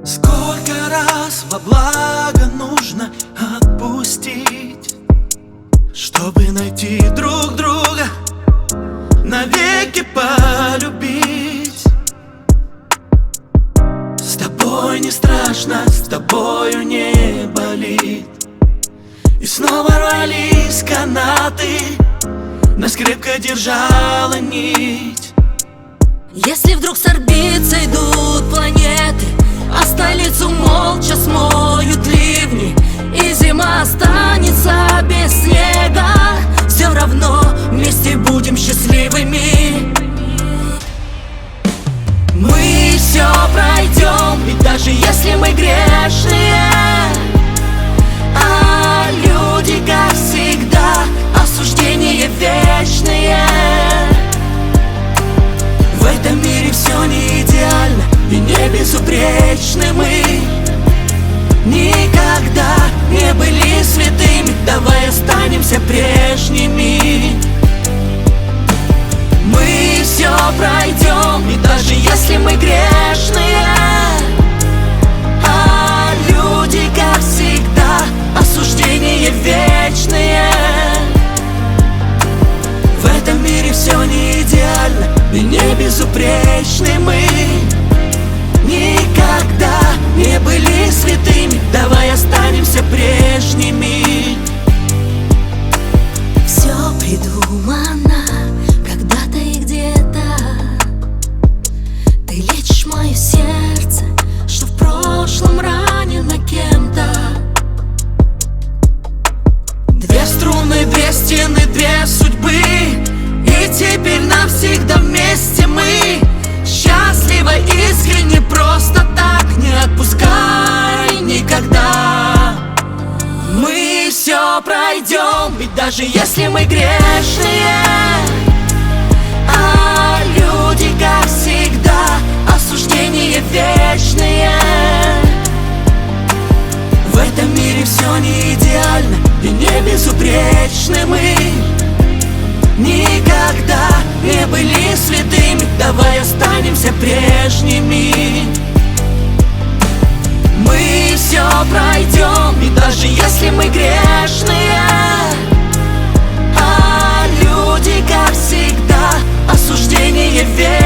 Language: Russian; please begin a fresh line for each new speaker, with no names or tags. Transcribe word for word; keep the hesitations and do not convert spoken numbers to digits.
Сколько раз во благо нужно отпустить, чтобы найти друг друга, навеки полюбить. С тобой не страшно, с тобою не болит. И снова рвались канаты, нас крепко держала нить.
Если вдруг с орбит сойдут планеты, а столицу молча смоют ливни, и зима останется без снега, все равно вместе будем счастливыми. Мы все пройдем, и даже если мы грешные, а люди, как всегда, осуждения вечные. В этом мире все не идеально и не безупречны мы. Никогда не были святыми, давай останемся прежними. Мы все пройдем, и даже если мы грешные, а люди, как всегда, осуждения вечные. В этом мире все не идеально и не безупречны мы. Никогда не были святыми, давай останемся прежними. Все придумано когда-то и где-то. Ты лечишь мое сердце, что в прошлом ранено кем-то. Две струны, две стены, две судьбы, и теперь навсегда вместе мы. Счастливо, искренне, просто так, не отпускай никогда. Мы все пройдем, ведь даже если мы грешные, а люди, как всегда, осуждения вечные. В этом мире все не идеально и не безупречны мы. Никогда не были святыми, давай останемся прежними. Мы все пройдем, и даже если мы грешные, а люди, как всегда, осуждения вечные.